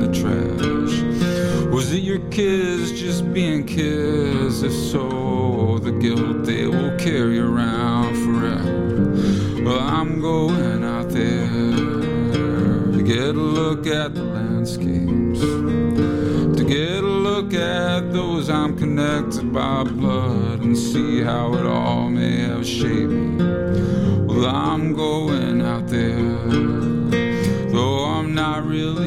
the trash? Was it your kids just being kids? If so, the guilt they will carry around forever. Well, I'm going out there to get a look at the landscapes, to get a look at those I'm connected by blood, and see how it all may have shaped me. Well, I'm going out there, though I'm not really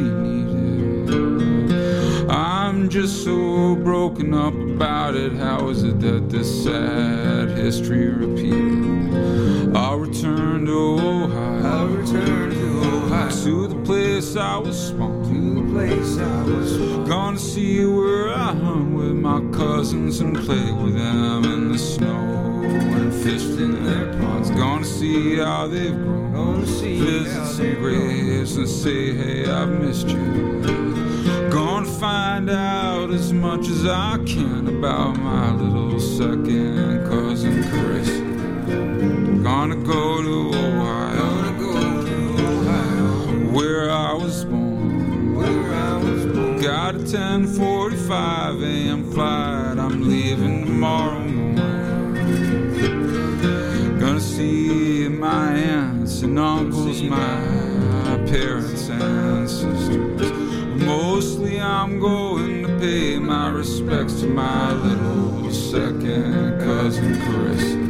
needed. I'm just so broken up about it. How is it that this sad history repeated? I'll return to Ohio. I'll return to Ohio, to the place I was spawned, to the place I was spawned. Gonna see where I hung with my cousins and played with them in the snow and fished in their ponds. Gonna see how they've grown, gonna see, visit some graves and say, hey, I've missed you. Gonna find out as much as I can about my little second cousin Carissa. Gonna go to Ohio, gonna go to Ohio, where I was born, where I was born. Got a 10:45 a.m. flight, I'm leaving tomorrow morning. Gonna see my aunts and uncles, my parents and sisters. Mostly I'm going to pay my respects to my little second cousin Carissa.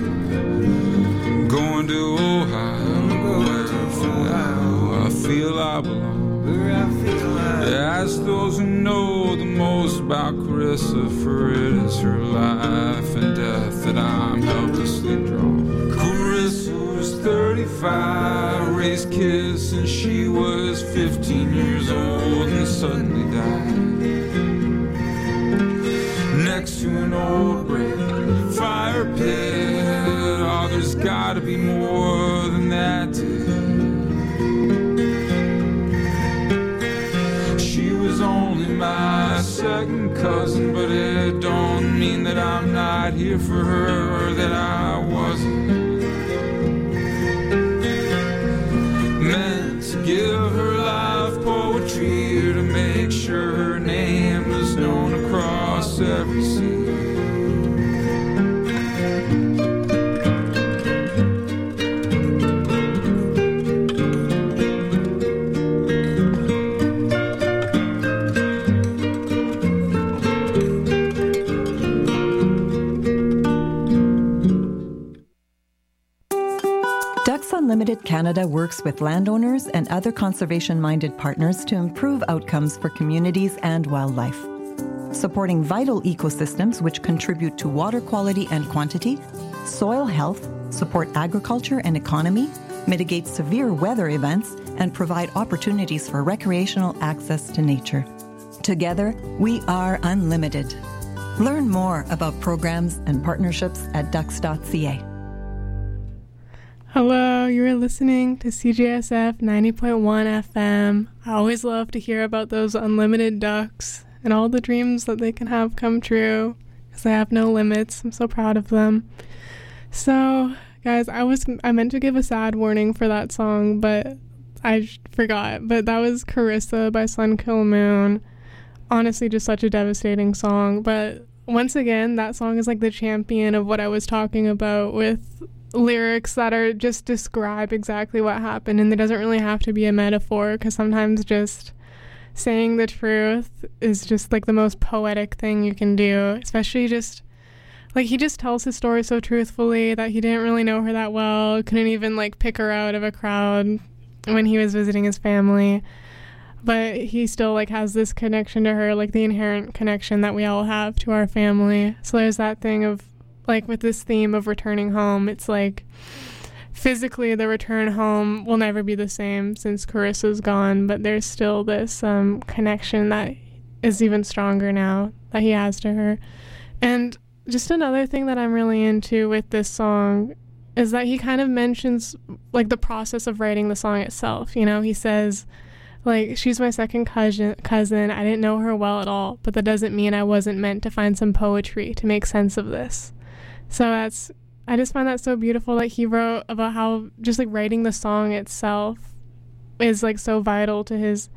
Going to Ohio, where I feel I belong, where I feel I belong. Ask those who know the most about Carissa, for it is her life and death that I'm helplessly drawn. Carissa was 35, raised kids since she was 15 years old, and suddenly died next to an old brick fire pit. Oh, there's gotta be more than that to it. She was only my second cousin, but it don't mean that I'm not here for her or that I wasn't meant to give her life poetry, or to make sure her name is known across every sea. Unlimited Canada works with landowners and other conservation-minded partners to improve outcomes for communities and wildlife. Supporting vital ecosystems which contribute to water quality and quantity, soil health, support agriculture and economy, mitigate severe weather events, and provide opportunities for recreational access to nature. Together, we are unlimited. Learn more about programs and partnerships at ducks.ca. Hello, you're listening to CJSF 90.1 FM. I always love to hear about those unlimited ducks and all the dreams that they can have come true, because they have no limits. I'm so proud of them. So, guys, I meant to give a sad warning for that song, but I forgot. But that was Carissa by Sun Kil Moon. Honestly, just such a devastating song. But once again, that song is like the champion of what I was talking about, with lyrics that are just describe exactly what happened, and it doesn't really have to be a metaphor, because sometimes just saying the truth is just like the most poetic thing you can do, especially just like he just tells his story so truthfully that he didn't really know her that well, couldn't even like pick her out of a crowd when he was visiting his family, but he still like has this connection to her, like the inherent connection that we all have to our family. So there's that thing of like with this theme of returning home, it's like physically the return home will never be the same since Carissa's gone, but there's still this connection that is even stronger now that he has to her. And just another thing that I'm really into with this song is that he kind of mentions like the process of writing the song itself. You know, he says like, she's my second cousin. I didn't know her well at all, but that doesn't mean I wasn't meant to find some poetry to make sense of this. So I just find that so beautiful that he wrote about how just like writing the song itself is like so vital to his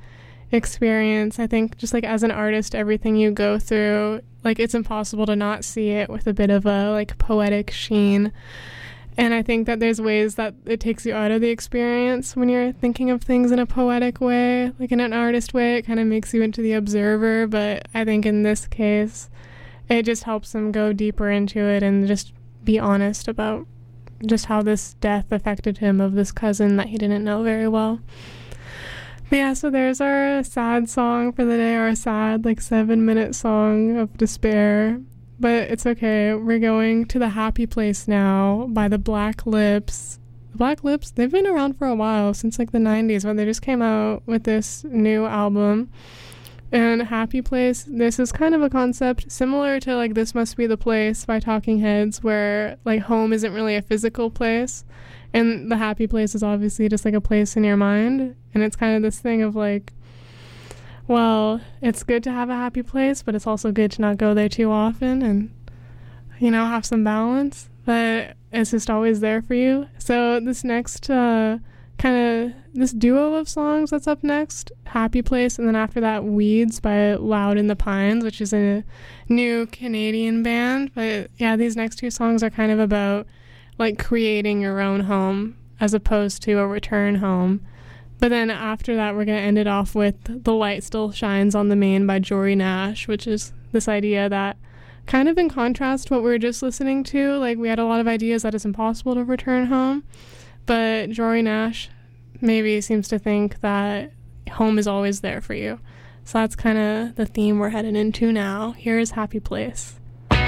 experience. I think just like as an artist, everything you go through, like it's impossible to not see it with a bit of a like poetic sheen. And I think that there's ways that it takes you out of the experience when you're thinking of things in a poetic way, like in an artist way. It kind of makes you into the observer. But I think in this case, it just helps him go deeper into it and just be honest about just how this death affected him of this cousin that he didn't know very well. But yeah, so there's our sad song for the day, our sad like 7-minute song of despair. But it's okay. We're going to the happy place now by the Black Lips. The Black Lips, they've been around for a while, since like the 90s, but they just came out with this new album. And Happy Place, this is kind of a concept similar to like This Must Be the Place by Talking Heads, where like home isn't really a physical place. And the happy place is obviously just like a place in your mind. And it's kind of this thing of like, well, it's good to have a happy place, but it's also good to not go there too often and, you know, have some balance. But it's just always there for you. So this next this duo of songs that's up next, Happy Place, and then after that, Weeds by Loud in the Pines, which is a new Canadian band. But yeah, these next two songs are kind of about like creating your own home as opposed to a return home. But then after that, we're going to end it off with The Light Still Shines on the Main by Jory Nash, which is this idea that kind of in contrast to what we were just listening to, like we had a lot of ideas that it's impossible to return home, but Jory Nash maybe seems to think that home is always there for you. So that's kind of the theme we're heading into now. Here is Happy Place.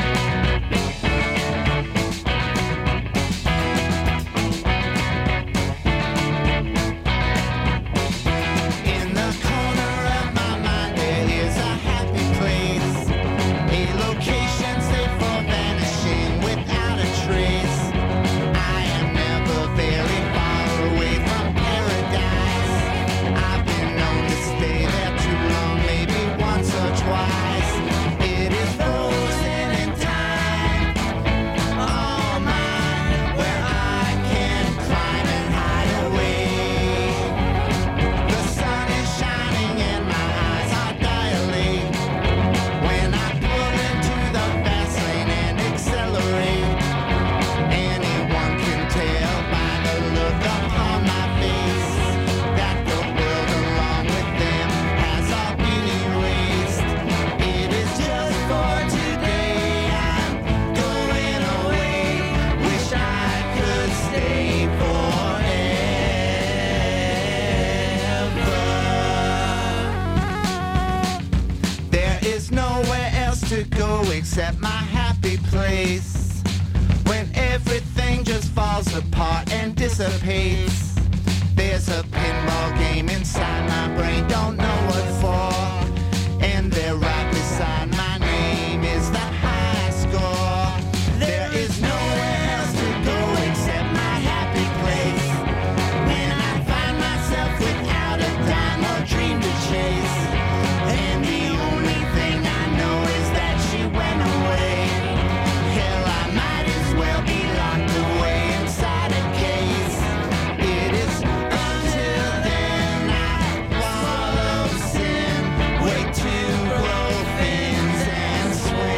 Except my happy place, when everything just falls apart and dissipates. There's a pinball game inside my brain, don't know what for, and there right beside my name is the high score. There is nowhere else to go except my happy place, when I find myself without a dime or dream to chase. And the only thing I know is that she went away. Hell, I might as well be locked away inside a case. It is until then I wallow sin, wait to grow fins and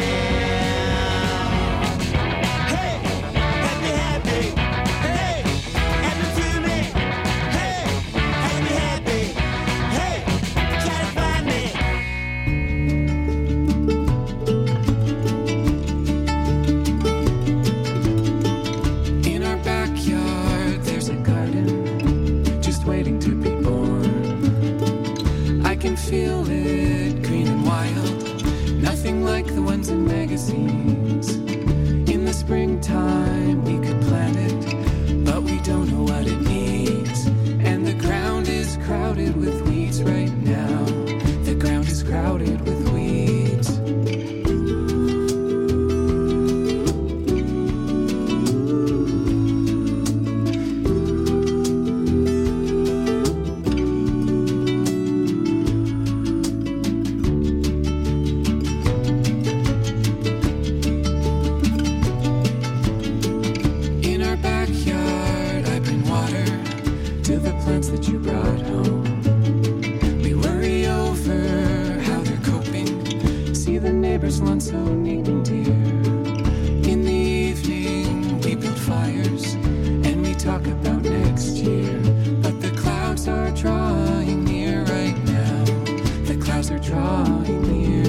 swim. Hey, happy, happy. Hey, happy to me. Hey, happy, happy. Hey, try to find me. In our backyard, there's a garden just waiting to be born. I can feel it, green and wild, nothing like the ones in magazines. In the springtime, we could plant it, but we don't know what it needs. And the ground is crowded with weeds right now. The ground is crowded with weeds. In our backyard, I bring water to the plants that you brought home. We neighbor's lawn so neat and dear. In the evening we build fires and we talk about next year. But the clouds are drawing near right now. The clouds are drawing near.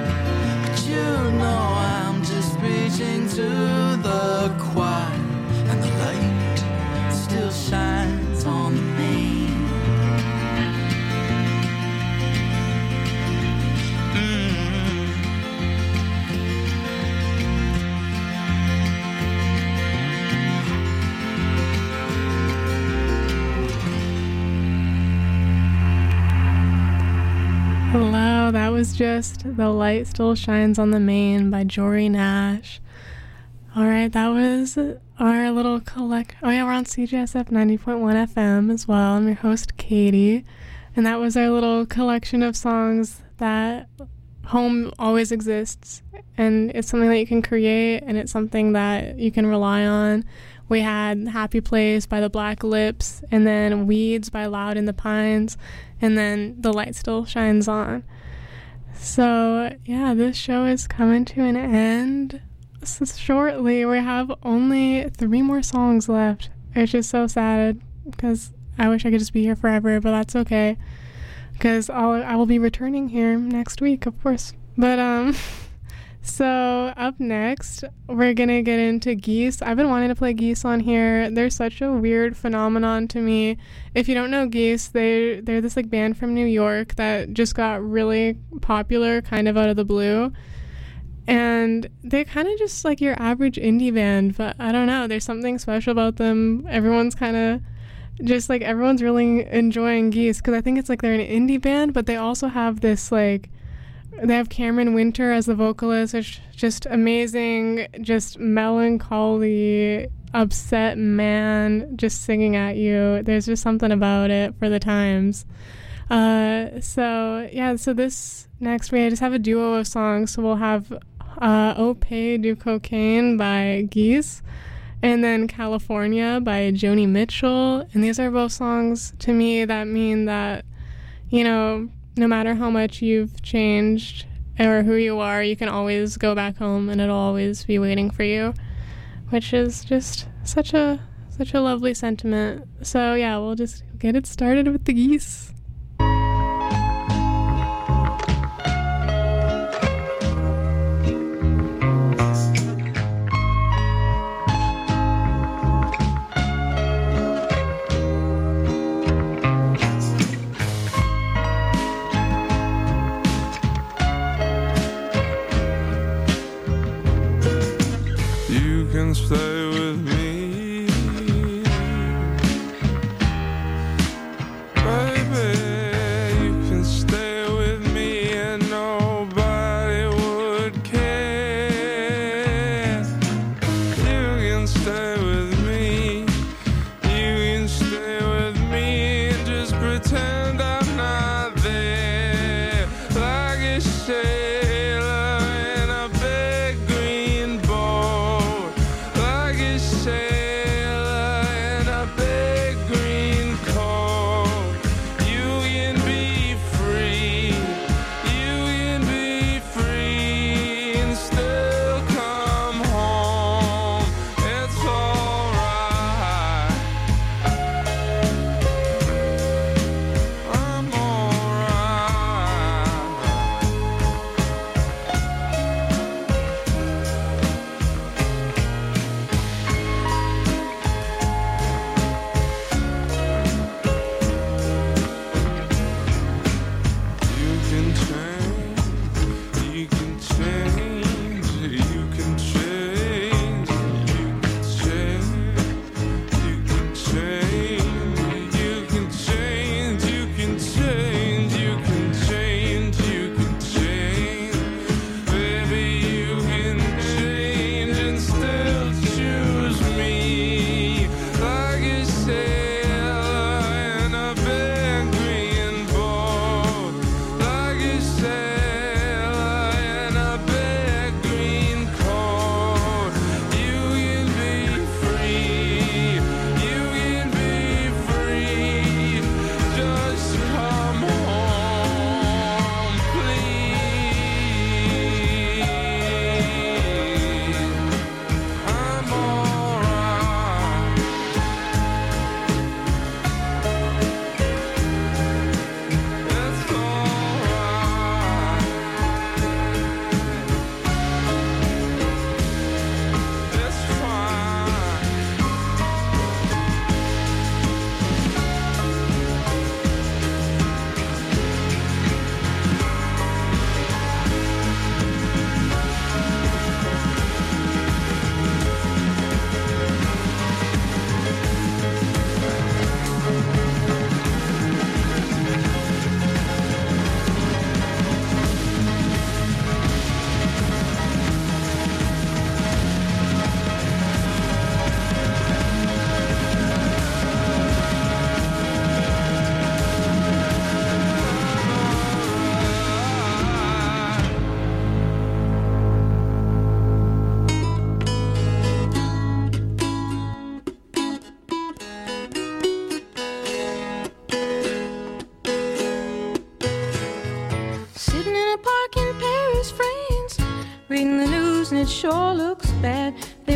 to the choir, and was just The Light Still Shines on the Main by Jory Nash. All right, that was our little Oh yeah, we're on CJSF 90.1 FM as well. I'm your host, Katie. And that was our little collection of songs that home always exists. And it's something that you can create, and it's something that you can rely on. We had Happy Place by the Black Lips, and then Weeds by Loud in the Pines, and then The Light Still Shines On. So, yeah, this show is coming to an end shortly. We have only 3 more songs left. It's just so sad because I wish I could just be here forever, but that's okay because I will be returning here next week, of course. But, so up next, we're gonna get into Geese. I've been wanting to play Geese on here. They're such a weird phenomenon to me. If you don't know Geese, they're this like band from New York that just got really popular kind of out of the blue. And they're kind of just like your average indie band, but I don't know, there's something special about them. Everyone's kind of just like, everyone's really enjoying Geese because I think it's like they're an indie band, but they also have this like, they have Cameron Winter as the vocalist, which is just amazing, just melancholy, upset man just singing at you. There's just something about it for the times. So this next we just have a duo of songs. So we'll have Opé Du Cocaine by Geese, and then California by Joni Mitchell. And these are both songs to me that mean that, you know, no matter how much you've changed or who you are, you can always go back home and it'll always be waiting for you, which is just such a lovely sentiment. So yeah, we'll just get it started with the Geese. Stay with me, baby. You can stay with me, and nobody would care. You can stay with me. You can stay with me, and just pretend I'm not there, like a sailor in a big green boat.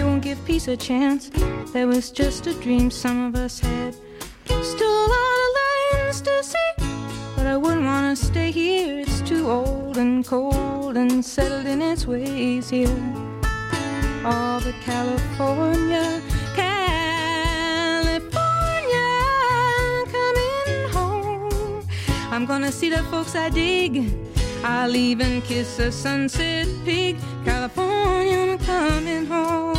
they won't give peace a chance. That was just a dream some of us had. Still a lot of lands to see, but I wouldn't want to stay here. It's too old and cold and settled in its ways here. Oh, but California, California, coming home. I'm gonna see the folks I dig. I'll even kiss a sunset pig. California, I'm coming home.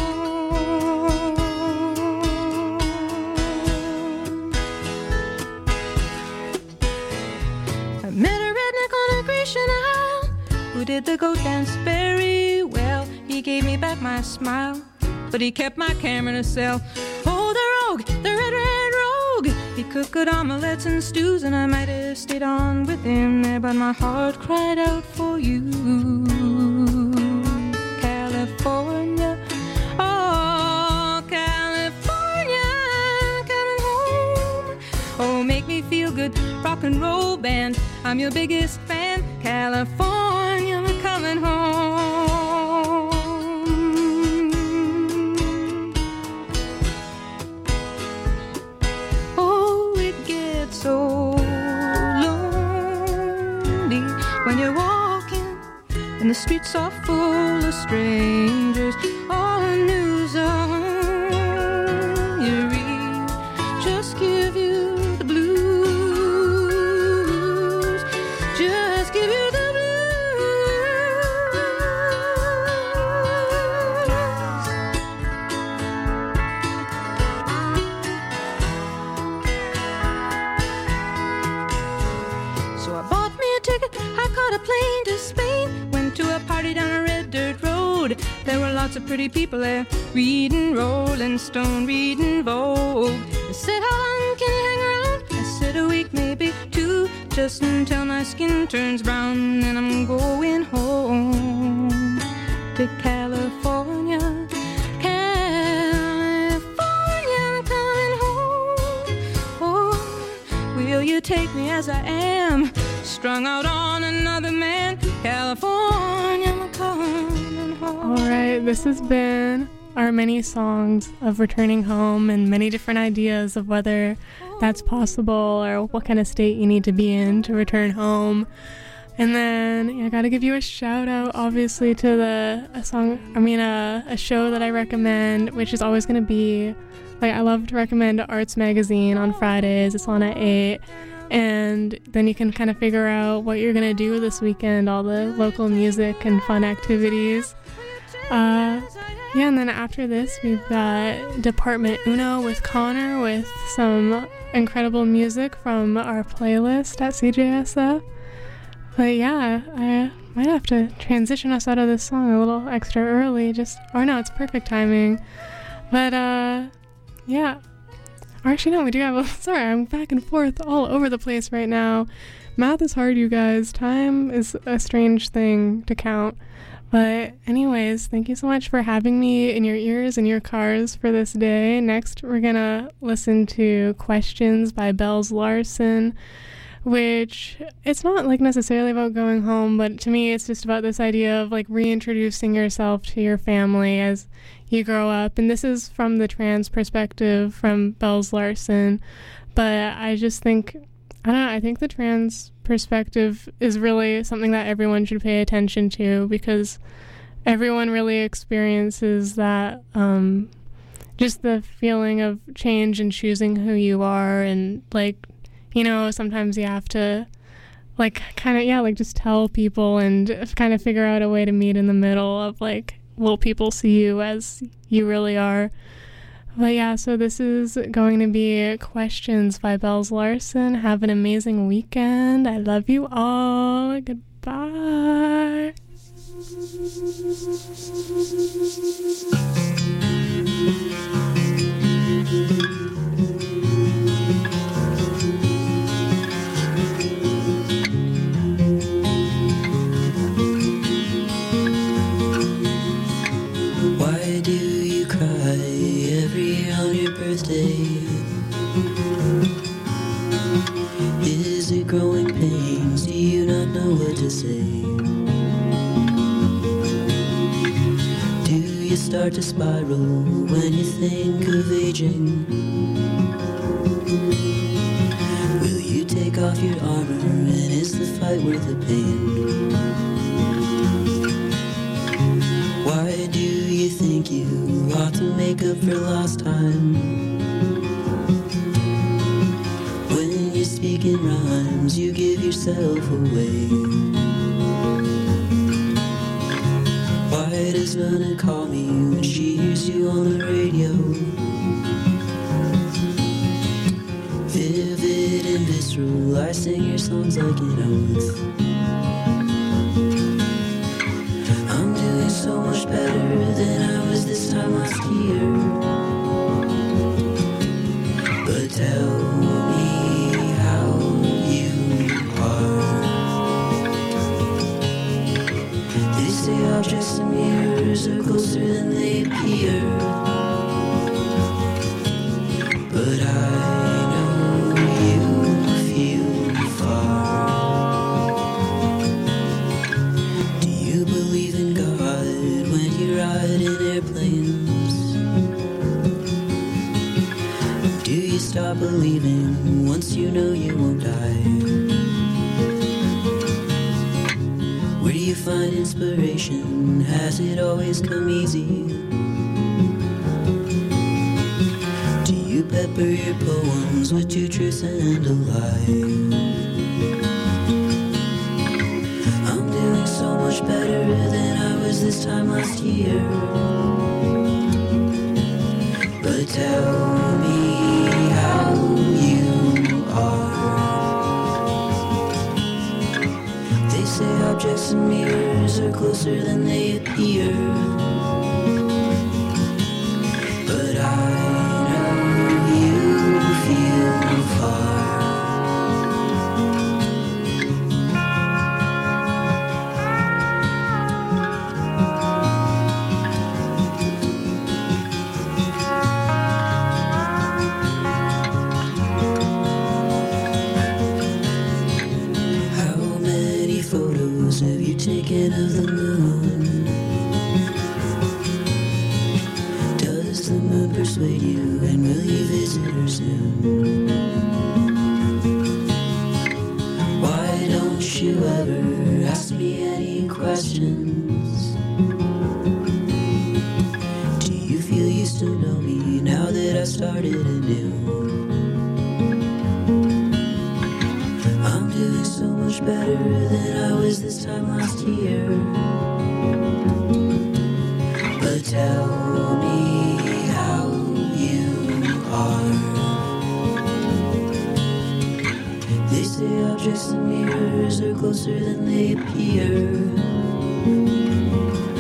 I met a redneck on a Grecian Isle who did the goat dance very well. He gave me back my smile, but he kept my camera in a cell. Oh, the rogue, the red rogue. He cooked good omelets and stews, and I might have stayed on with him there, but my heart cried out for you. California, oh, California, coming home. Oh, make me feel good, rock and roll band. I'm your biggest fan. California, I'm coming home. Oh, it gets so lonely when you're walking and the streets are full of strangers. All the news on you read just give you the blues. Just give you the blues. So I bought me a ticket, I caught a plane to Spain. Went to a party down a red dirt road. There were lots of pretty people there, reading Rolling Stone, reading Vogue. They said, how long can you hang around? I said, a week, maybe two, just until my skin turns brown. Then I'm going home to California. California, I'm coming home. Oh, will you take me as I am, strung out on another man? California, I'm coming home. All right, this has been our many songs of returning home and many different ideas of whether that's possible or what kind of state you need to be in to return home. And then I gotta give you a shout out, obviously, to a show that I recommend, which is always gonna be, like, I love to recommend Arts Magazine on Fridays. It's on at 8. And then you can kind of figure out what you're gonna do this weekend, all the local music and fun activities. Yeah, and then after this, we've got Department Uno with Connor with some incredible music from our playlist at CJSF. But yeah, I might have to transition us out of this song a little extra early, it's perfect timing. But yeah. Actually, no, we do have sorry, I'm back and forth all over the place right now. Math is hard, you guys. Time is a strange thing to count. But anyways, thank you so much for having me in your ears and your cars for this day. Next, we're gonna listen to Questions by Bells Larson, which it's not like necessarily about going home, but to me it's just about this idea of like reintroducing yourself to your family as you grow up. And this is from the trans perspective from Bells Larson. But I just think, I think the trans perspective is really something that everyone should pay attention to, because everyone really experiences that, just the feeling of change and choosing who you are. And like, sometimes you have to just tell people and kind of figure out a way to meet in the middle of like, will people see you as you really are? But yeah, so this is going to be Questions by Bells Larson. Have an amazing weekend. I love you all. Goodbye. Why do you cry every year on your birthday? Is it growing pains? Do you not know what to say? Do you start start to spiral when you think of aging. Will you take off your armor, and is the fight worth the pain? Why do you think you ought to make up for lost time? When you speak in rhymes, you give yourself away. Why does Nana call me when she hears you on the radio? Vivid and visceral, I sing your songs like an oath. I'm doing so much better than I was this time last year. But tell me how you are. They say objects and mirrors are closer than they appear. But I know you feel far. Do you believe in God when you ride in airplanes? Do you stop believing once you know you won't die? Where do you find inspiration? Has it always come easy? Do you pepper your poems with two truths and a lie? I'm doing so much better than I was this time last year. But tell me how you are. They say objects and mirrors are closer than they appear. But I know you feel far. How many photos have you taken of the moon? Does the moon persuade you, and will you visit her soon? Why don't you ever ask me any questions? Do you feel you still know me now that I started anew? I'm doing so much better than I was this time last year. But tell me how you are. They say objects and mirrors are closer than they appear.